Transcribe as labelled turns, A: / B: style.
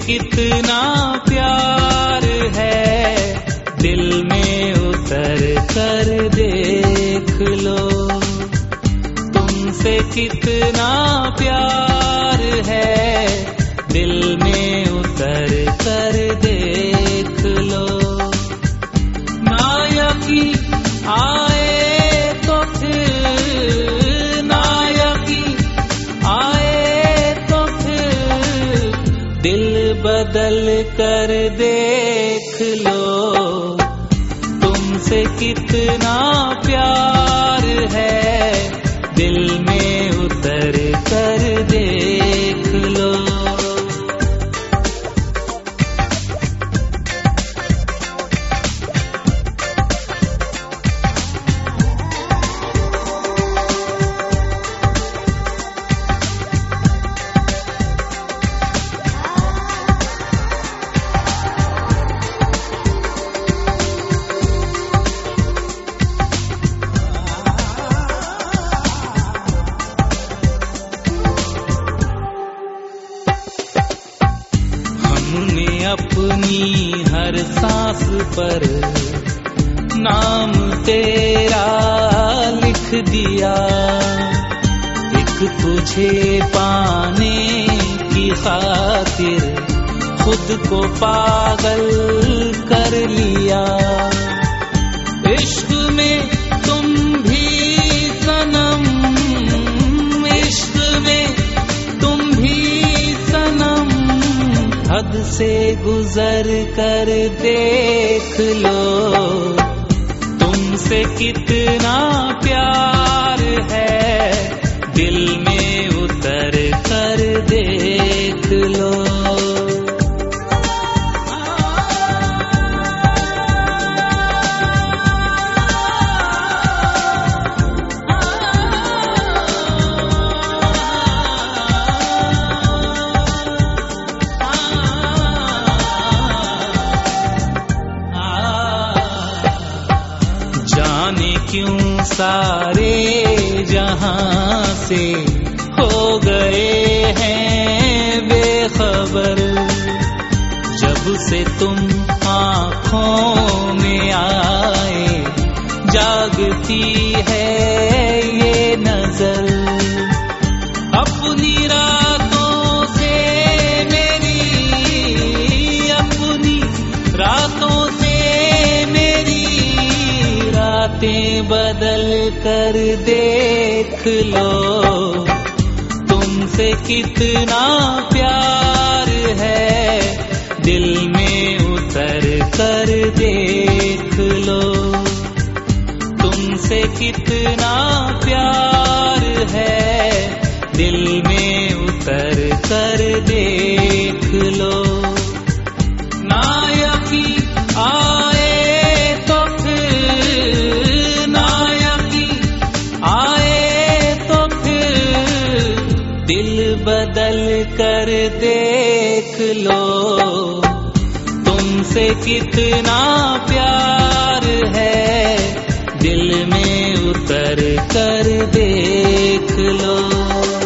A: कितना प्यार है, दिल में उतर कर देख लो। तुमसे कितना प्यार है, दिल में उतर कर देख लो। ना यकीन आए तो फिर, ना यकीन आए तो फिर, दिल बदल कर देख लो। तुमसे कितना प्यार है, दिल में उतर कर देख लो। हमने अपनी हर सांस पर नाम तेरा लिख दिया। एक तुझे पाने की खातिर खुद को पागल कर लिया। इश्क में तुम भी सनम, इश्क में तुम भी सनम, हद से गुजर कर देख लो। तुमसे कितना प्यार है, दिल में उतर कर देख लो। जाने क्यों सारे जहां से हो गए हैं बेखबर। जब से तुम आँखों में आए, जागती है ये नजर। अपनी रातों से मेरी, अपनी रातों से बातें बदल कर देख लो। तुमसे कितना प्यार है, दिल में उतर कर देख लो। तुमसे कितना प्यार है, दिल में उतर कर देख लो। ना यकीन आए तो फिर, ना यकीन आए तो फिर, दिल बदल कर देख लो। तुमसे कितना प्यार है, दिल में उतर कर देख लो।